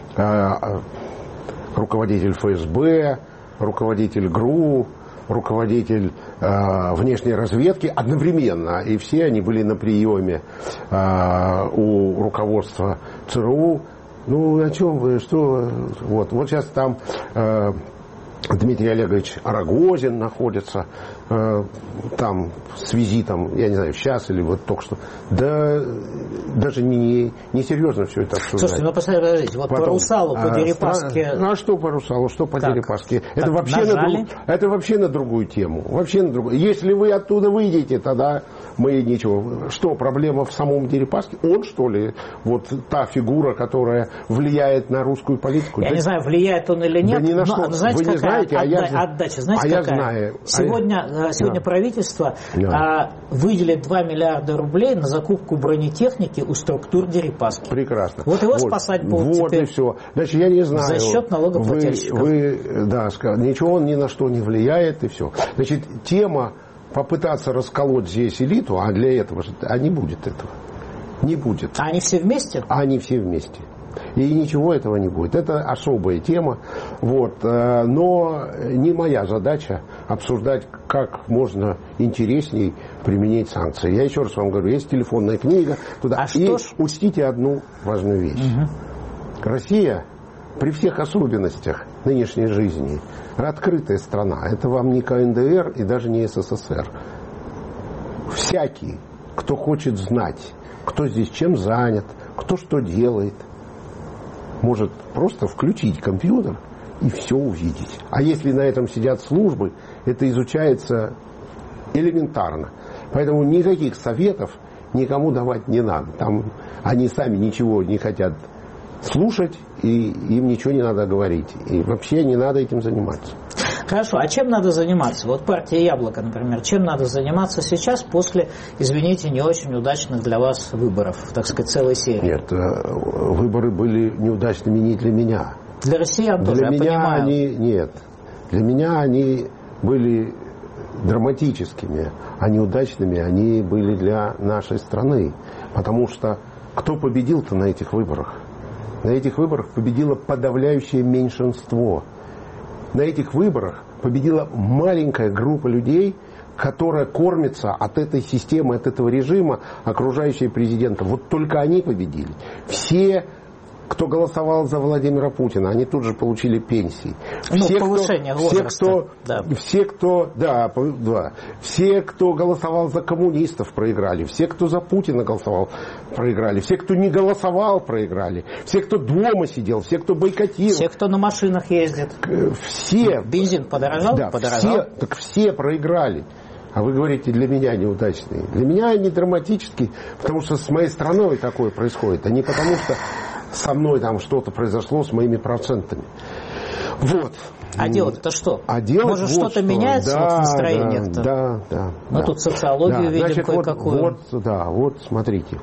Руководитель ФСБ, руководитель ГРУ, руководитель внешней разведки одновременно. И все они были на приеме у руководства ЦРУ. Ну, о чем вы, что? Вот сейчас там Дмитрий Олегович Рогозин находится там с визитом, я не знаю, сейчас или вот только что. Да, даже не серьезно все это обсуждать. Слушайте, ну подождите, вот потом, по Русалу, по Дерипаске... Ну а что по Русалу, что по Дерипаске? Это вообще на другую тему. Вообще на другую. Если вы оттуда выйдете, тогда мы ничего. Что, проблема в самом Дерипаске? Он, что ли, вот та фигура, которая влияет на русскую политику? Я не знаю, влияет он или нет. Да ни на что. Знаете, вы не знаете, отдача, знаете, какая? Я знаю. Сегодня правительство выделит 2 миллиарда рублей на закупку бронетехники у структур Дерипаски. Прекрасно. Вот его спасать будут вот теперь. И все. Значит, я не знаю. За счет налогоплательщиков. Ничего он ни на что не влияет, и все. Значит, тема попытаться расколоть здесь элиту, а для этого же не будет этого. Не будет. А они все вместе? Они все вместе. И ничего этого не будет. Это особая тема. Вот. Но не моя задача обсуждать, как можно интересней применить санкции. Я еще раз вам говорю, есть телефонная книга. Туда. И учтите одну важную вещь. Угу. Россия при всех особенностях нынешней жизни открытая страна. Это вам не КНДР и даже не СССР. Всякий, кто хочет знать, кто здесь чем занят, кто что делает, может просто включить компьютер и все увидеть. А если на этом сидят службы, это изучается элементарно. Поэтому никаких советов никому давать не надо. Там они сами ничего не хотят слушать, и им ничего не надо говорить. И вообще не надо этим заниматься. Хорошо, а чем надо заниматься? Вот партия «Яблоко», например, чем надо заниматься сейчас после, извините, не очень удачных для вас выборов, так сказать, целой серии? Нет, выборы были неудачными не для меня. Для россиян тоже, я понимаю. Нет, для меня они были драматическими, а неудачными они были для нашей страны. Потому что кто победил-то на этих выборах? На этих выборах победило подавляющее меньшинство. На этих выборах победила маленькая группа людей, которая кормится от этой системы, от этого режима, окружающей президента. Вот только они победили. Все, кто голосовал за Владимира Путина, они тут же получили пенсии. Повышение возраста. Все, кто голосовал за коммунистов, проиграли. Все, кто за Путина голосовал, проиграли. Все, кто не голосовал, проиграли. Все, кто дома сидел, все, кто бойкотировал. Все, кто на машинах ездит. Все. Бензин подорожал? Да, все проиграли. А вы говорите, для меня неудачные. Для меня они драматические, потому что с моей страной такое происходит, а не потому что со мной там что-то произошло с моими процентами. Вот. А делать-то что? Может, вот что-то меняется в настроениях-то? Да. Мы тут социологию видим кое-какую. Вот смотрите.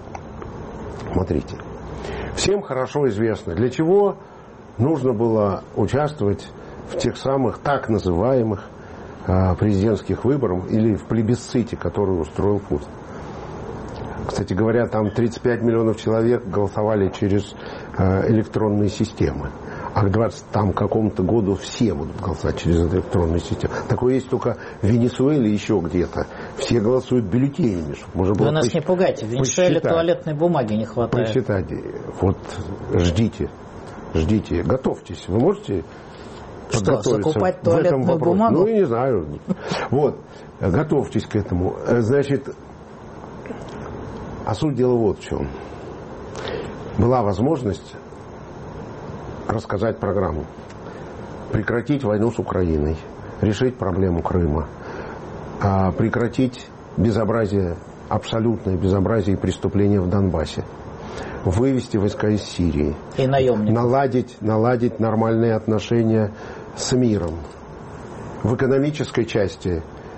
Всем хорошо известно, для чего нужно было участвовать в тех самых так называемых президентских выборах или в плебисците, который устроил Путин. Кстати говоря, там 35 миллионов человек голосовали через электронные системы. А к 20 какому-то году все будут голосовать через электронную систему. Такое есть только в Венесуэле и еще где-то. Все голосуют бюллетенями. Вы нас не пугайте, в Венесуэле туалетной бумаги не хватает. Посчитайте. Вот ждите, готовьтесь. Вы можете закупать туалетную бумагу? Ну, я не знаю. Вот, готовьтесь к этому. Значит, а суть дела вот в чем. Была возможность рассказать программу, прекратить войну с Украиной, решить проблему Крыма, прекратить безобразие, абсолютное безобразие и преступления в Донбассе, вывести войска из Сирии, и наладить нормальные отношения с миром, в экономической части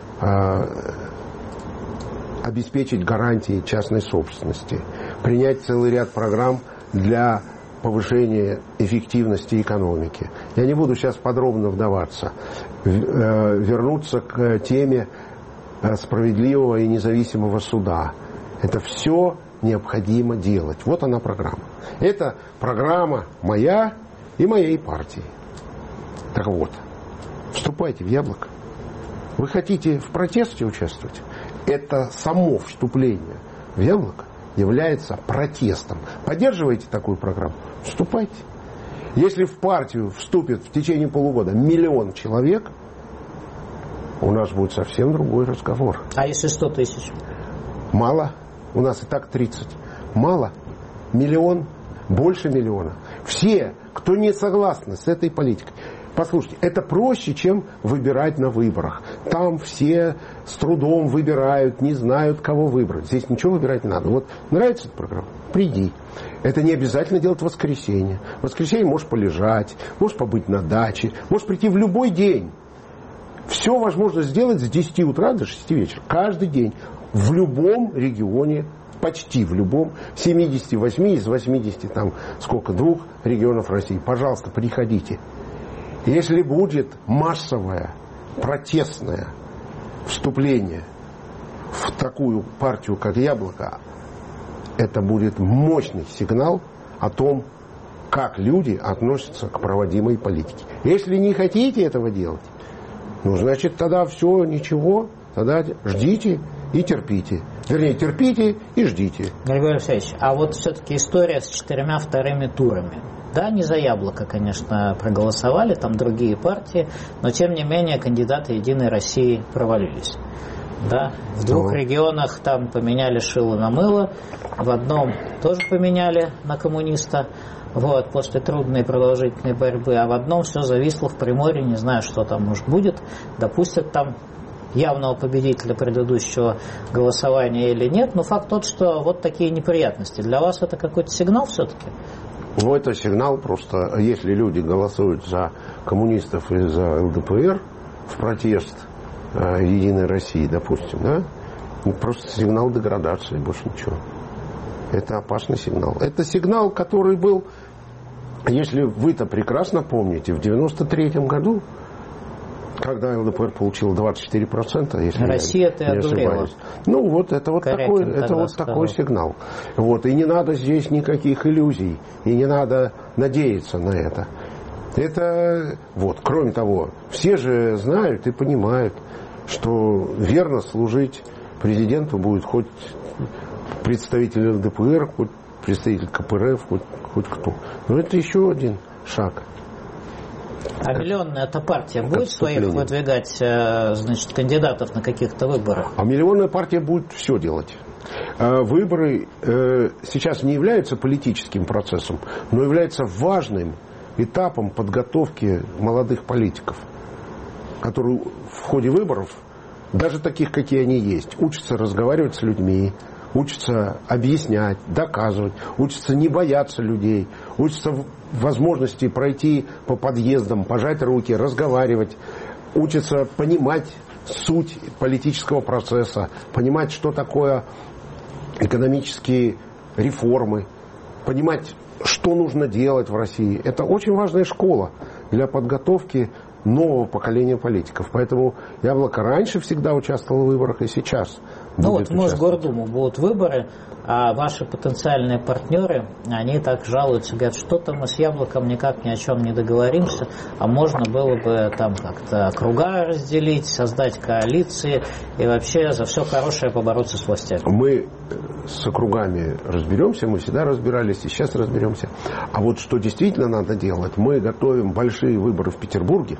обеспечить гарантии частной собственности, принять целый ряд программ для повышения эффективности экономики. Я не буду сейчас подробно вдаваться. Вернуться к теме справедливого и независимого суда. Это все необходимо делать. Вот она программа. Это программа моя и моей партии. Так вот, вступайте в Яблоко. Вы хотите в протесте участвовать? Это само вступление в Яблоко является протестом. Поддерживаете такую программу? Вступайте. Если в партию вступит в течение полугода 1 миллион человек, у нас будет совсем другой разговор. А если 100 тысяч? Мало. У нас и так 30. Мало. 1 миллион, больше 1 миллиона. Все, кто не согласны с этой политикой. Послушайте, это проще, чем выбирать на выборах. Там все с трудом выбирают, не знают, кого выбрать. Здесь ничего выбирать не надо. Вот нравится эта программа? Приди. Это не обязательно делать в воскресенье. В воскресенье можешь полежать, можешь побыть на даче, можешь прийти в любой день. Все возможно сделать с 10 утра до 6 вечера. Каждый день. В любом регионе, почти в любом, 78 из 80, там сколько, 2 регионов России. Пожалуйста, приходите. Если будет массовое, протестное вступление в такую партию, как Яблоко, это будет мощный сигнал о том, как люди относятся к проводимой политике. Если не хотите этого делать, ну, значит, тогда все, ничего, тогда ждите и терпите. Вернее, терпите и ждите. Григорий Алексеевич, а вот все-таки история с 4 вторыми турами. Да, не за Яблоко, конечно, проголосовали, там другие партии, но тем не менее кандидаты Единой России провалились. Да, в 2 регионах там поменяли шило на мыло, в одном тоже поменяли на коммуниста, вот, после трудной и продолжительной борьбы, а в одном все зависло в Приморье, не знаю, что там может будет, допустят там явного победителя предыдущего голосования или нет, но факт тот, что вот такие неприятности. Для вас это какой-то сигнал все-таки? Ну, это сигнал просто, если люди голосуют за коммунистов и за ЛДПР в протест Единой России, допустим, да, просто сигнал деградации, больше ничего. Это опасный сигнал. Это сигнал, который был, если вы-то прекрасно помните, в 93-м году, когда ЛДПР получил 24%, если Россия-то я не ошибаюсь. Ну, вот это вот такой сигнал. Вот, и не надо здесь никаких иллюзий, и не надо надеяться на это. Это, вот, кроме того, все же знают и понимают, что верно служить президенту будет хоть представитель ЛДПР, хоть представитель КПРФ, хоть кто. Но это еще один шаг. А миллионная эта партия будет своих выдвигать, значит, кандидатов на каких-то выборах? А миллионная партия будет все делать. Выборы сейчас не являются политическим процессом, но являются важным этапом подготовки молодых политиков, которые в ходе выборов, даже таких, какие они есть, учатся разговаривать с людьми, учатся объяснять, доказывать, учатся не бояться людей, учатся возможности пройти по подъездам, пожать руки, разговаривать, учатся понимать суть политического процесса, понимать, что такое экономические реформы, понимать, что нужно делать в России. Это очень важная школа для подготовки нового поколения политиков. Поэтому Яблоко раньше всегда участвовало в выборах и сейчас Ну вот в Мосгордуму будут выборы, а ваши потенциальные партнеры, они так жалуются, говорят, что-то мы с Яблоком никак ни о чем не договоримся, а можно было бы там как-то округа разделить, создать коалиции и вообще за все хорошее побороться с властями. Мы с округами разберемся, мы всегда разбирались и сейчас разберемся. А вот что действительно надо делать, мы готовим большие выборы в Петербурге,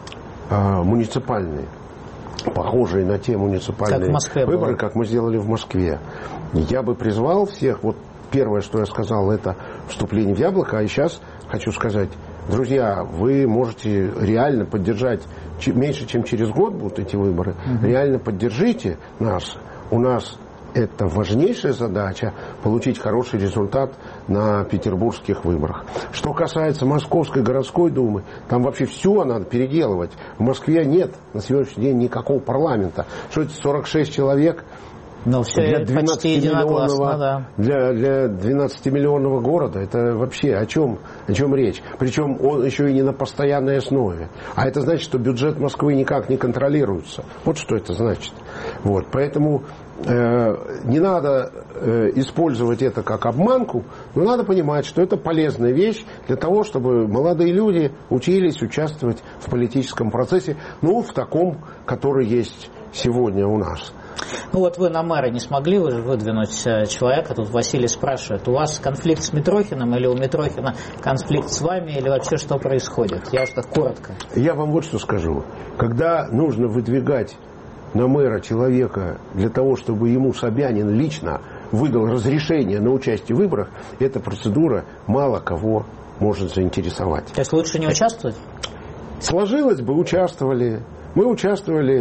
муниципальные, похожие на те муниципальные выборы, как мы сделали в Москве. Я бы призвал всех, вот первое, что я сказал, это вступление в Яблоко, а сейчас хочу сказать, друзья, вы можете реально поддержать, меньше чем через год будут эти выборы, реально поддержите нас, у нас это важнейшая задача – получить хороший результат на петербургских выборах. Что касается Московской городской думы, там вообще все надо переделывать. В Москве нет на сегодняшний день никакого парламента. Что это 46 человек? Но все для 12-миллионного, да. для 12-миллионного города, это вообще о чем речь? Причем он еще и не на постоянной основе. А это значит, что бюджет Москвы никак не контролируется. Вот что это значит. Вот. Поэтому не надо использовать это как обманку, но надо понимать, что это полезная вещь для того, чтобы молодые люди учились участвовать в политическом процессе, ну, в таком, который есть сегодня у нас. Ну вот вы на мэра не смогли выдвинуть человека, тут Василий спрашивает, у вас конфликт с Митрохиным или у Митрохина конфликт с вами, или вообще что происходит? Я уж так коротко. Я вам вот что скажу. Когда нужно выдвигать на мэра человека для того, чтобы ему Собянин лично выдал разрешение на участие в выборах, эта процедура мало кого может заинтересовать. То есть лучше не участвовать? Сложилось бы, участвовали. Мы участвовали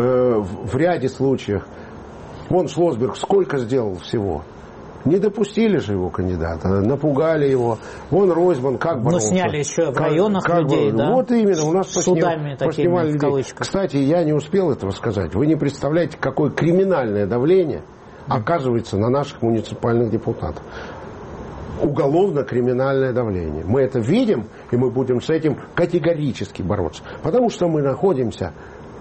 в ряде случаев. Вон Шлосберг сколько сделал всего. Не допустили же его кандидата, напугали его. Вон Ройзман как боролся. Ну, сняли еще в районах людей, да? Вот именно, у нас судами такими, в кавычках. Кстати, я не успел этого сказать. Вы не представляете, какое криминальное давление оказывается на наших муниципальных депутатов. Уголовно-криминальное давление. Мы это видим, и мы будем с этим категорически бороться. Потому что мы находимся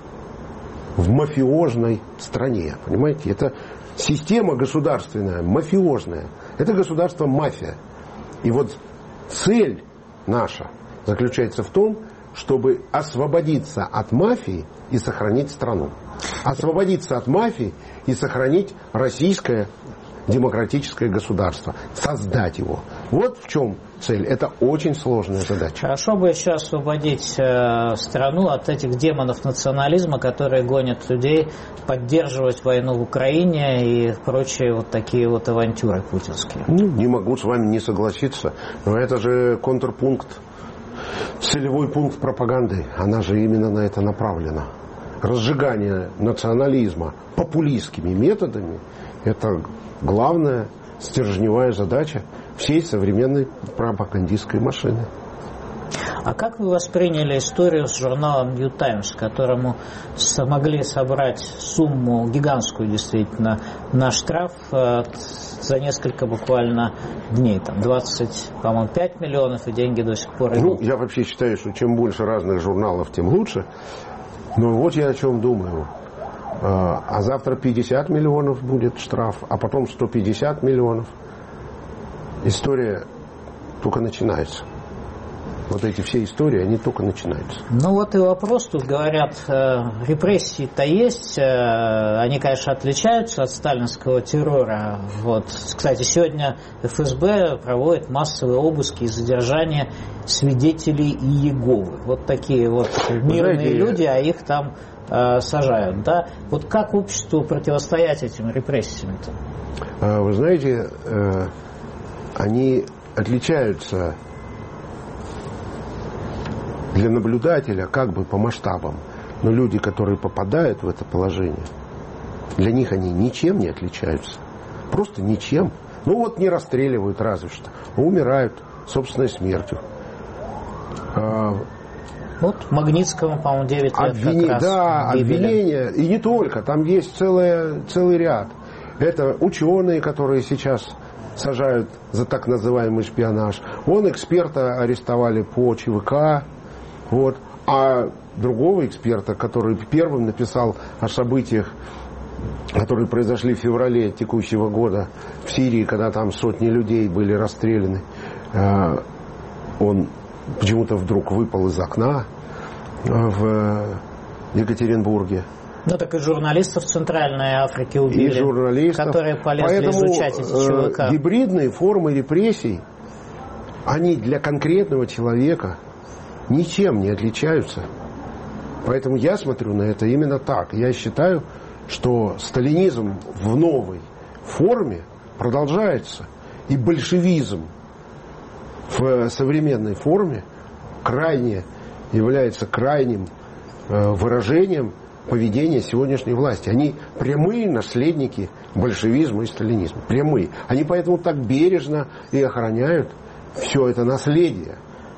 в мафиозной стране. Понимаете? Это система государственная, мафиозная. Это государство мафия. И вот цель наша заключается в том, чтобы освободиться от мафии и сохранить страну. Освободиться от мафии и сохранить российское демократическое государство. Создать его. Вот в чем цель. Это очень сложная задача. Хорошо бы еще освободить страну от этих демонов национализма, которые гонят людей поддерживать войну в Украине и прочие вот такие вот авантюры путинские. Не могу с вами не согласиться. Но это же контрпункт, целевой пункт пропаганды. Она же именно на это направлена. Разжигание национализма популистскими методами – это главная стержневая задача всей современной пропагандистской машины. А как вы восприняли историю с журналом New Times, которому смогли собрать сумму гигантскую действительно на штраф за несколько буквально дней? Там 25 миллионов, и деньги до сих пор идут. Я вообще считаю, что чем больше разных журналов, тем лучше. Но вот я о чем думаю. А завтра 50 миллионов будет штраф, а потом 150 миллионов. История только начинается. Вот эти все истории, они только начинаются. Ну вот и вопрос, тут говорят, репрессии-то есть, они, конечно, отличаются от сталинского террора. Вот. Кстати, сегодня ФСБ проводит массовые обыски и задержания свидетелей Иеговы. Вот такие вот мирные люди, а их там сажают. Да? Вот как обществу противостоять этим репрессиям-то? Вы знаете, они отличаются для наблюдателя как бы по масштабам. Но люди, которые попадают в это положение, для них они ничем не отличаются. Просто ничем. Ну вот не расстреливают разве что. Умирают собственной смертью. Вот Магнитскому, по-моему, 9 лет как раз. Да, обвинения. И не только. Там есть целый ряд. Это ученые, которые сейчас сажают за так называемый шпионаж. Вон эксперта арестовали по ЧВК. Вот. А другого эксперта, который первым написал о событиях которые произошли в феврале текущего года в Сирии, когда там сотни людей были расстреляны, он почему-то вдруг выпал из окна в Екатеринбурге. Ну так и журналистов в Центральной Африке убили, и журналистов, которые полезли изучать эти ЧВК. Гибридные формы репрессий, они для конкретного человека ничем не отличаются. Поэтому я смотрю на это именно так. Я считаю, что сталинизм в новой форме продолжается. И большевизм в современной форме является крайним выражением поведения сегодняшней власти. Они прямые наследники большевизма и сталинизма. Прямые. Они поэтому так бережно и охраняют все это наследие.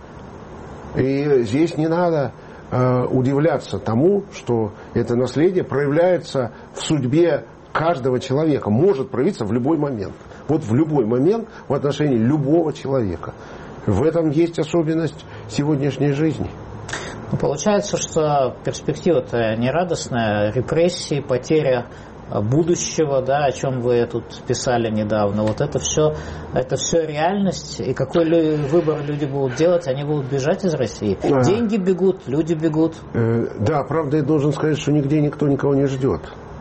И здесь не надо удивляться тому, что это наследие проявляется в судьбе каждого человека. Может проявиться в любой момент. Вот в любой момент в отношении любого человека. В этом есть особенность сегодняшней жизни. Получается, что перспектива-то нерадостная. Репрессии, потеря будущего, да, о чем вы тут писали недавно. Вот это все реальность. И какой выбор люди будут делать? Они будут бежать из России. Деньги бегут, люди бегут. Да, правда, я должен сказать, что нигде никто никого не ждет.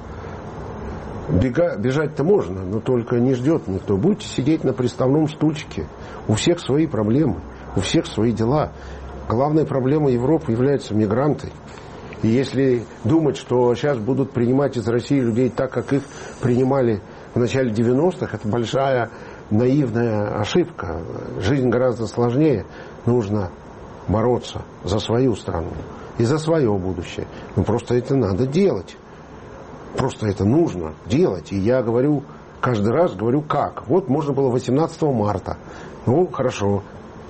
Бежать-то можно, но только не ждет никто. Будете сидеть на приставном стульчике. У всех свои проблемы, у всех свои дела. Главной проблемой Европы являются мигранты. И если думать, что сейчас будут принимать из России людей так, как их принимали в начале 90-х, это большая наивная ошибка. Жизнь гораздо сложнее. Нужно бороться за свою страну и за свое будущее. Но просто это надо делать. Просто это нужно делать. И я говорю, каждый раз говорю, как. Вот можно было 18 марта. Ну, хорошо.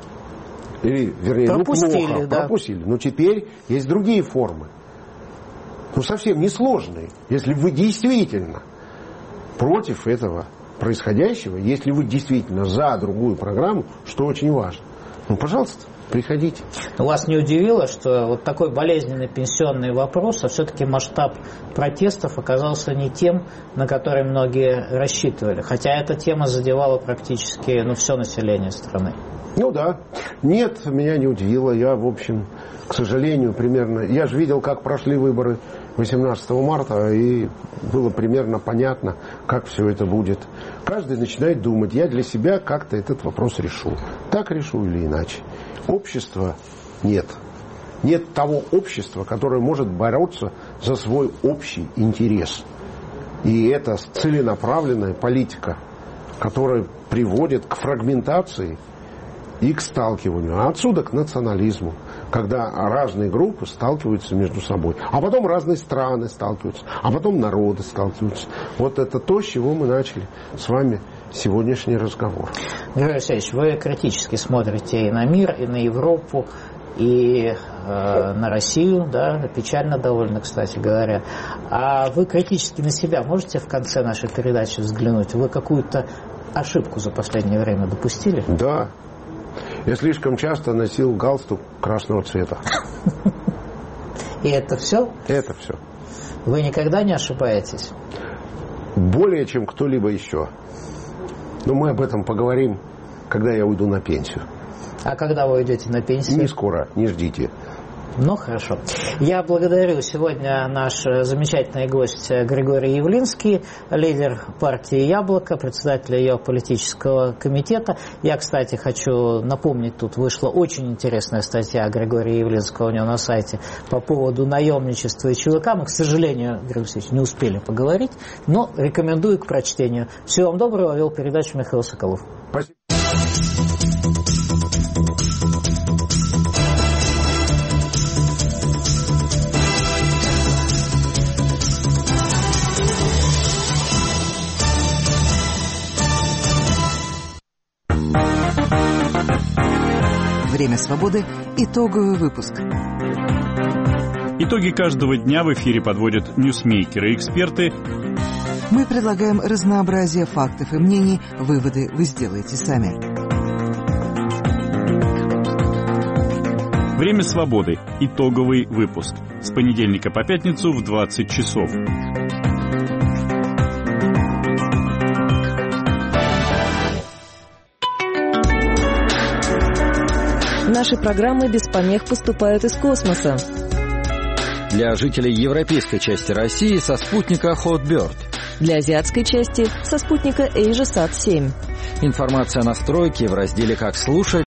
Или, вернее, пропустили, да. Пропустили. Но теперь есть другие формы. Ну, совсем несложные. Если вы действительно против этого происходящего, если вы действительно за другую программу, что очень важно, ну, пожалуйста, приходите. Вас не удивило, что вот такой болезненный пенсионный вопрос, а все-таки масштаб протестов оказался не тем, на который многие рассчитывали? Хотя эта тема задевала практически все население страны. Ну да. Нет, меня не удивило. Я, в общем, к сожалению, примерно... Я же видел, как прошли выборы 18 марта, и было примерно понятно, как все это будет. Каждый начинает думать, я для себя как-то этот вопрос решу. Так решу или иначе. Общества нет. Нет того общества, которое может бороться за свой общий интерес. И это целенаправленная политика, которая приводит к фрагментации и к сталкиванию. А отсюда к национализму, когда разные группы сталкиваются между собой. А потом разные страны сталкиваются. А потом народы сталкиваются. Вот это то, с чего мы начали с вами сегодняшний разговор. Григорий Алексеевич, вы критически смотрите и на мир, и на Европу, и на Россию, да, печально довольно, кстати говоря. А вы критически на себя можете в конце нашей передачи взглянуть? Вы какую-то ошибку за последнее время допустили? Да. Я слишком часто носил галстук красного цвета. И это все? Это все. Вы никогда не ошибаетесь? Более, чем кто-либо еще. Но мы об этом поговорим, когда я уйду на пенсию. А когда вы уйдете на пенсию? Не скоро, не ждите. Ну, хорошо. Я благодарю сегодня наш замечательный гость Григорий Явлинский, лидер партии «Яблоко», председатель ее политического комитета. Я, кстати, хочу напомнить, тут вышла очень интересная статья Григория Явлинского у него на сайте по поводу наемничества и ЧВК. Мы, к сожалению, Григорий Алексеевич, не успели поговорить, но рекомендую к прочтению. Всего вам доброго. Вел передачу Михаил Соколов. Спасибо. Время свободы. Итоговый выпуск. Итоги каждого дня в эфире подводят ньюсмейкеры и эксперты. Мы предлагаем разнообразие фактов и мнений. Выводы вы сделаете сами. Время свободы. Итоговый выпуск. С понедельника по пятницу в 20 часов. Наши программы без помех поступают из космоса. Для жителей европейской части России со спутника Hotbird. Для азиатской части со спутника AsiaSat-7. Информация о настройке в разделе «Как слушать»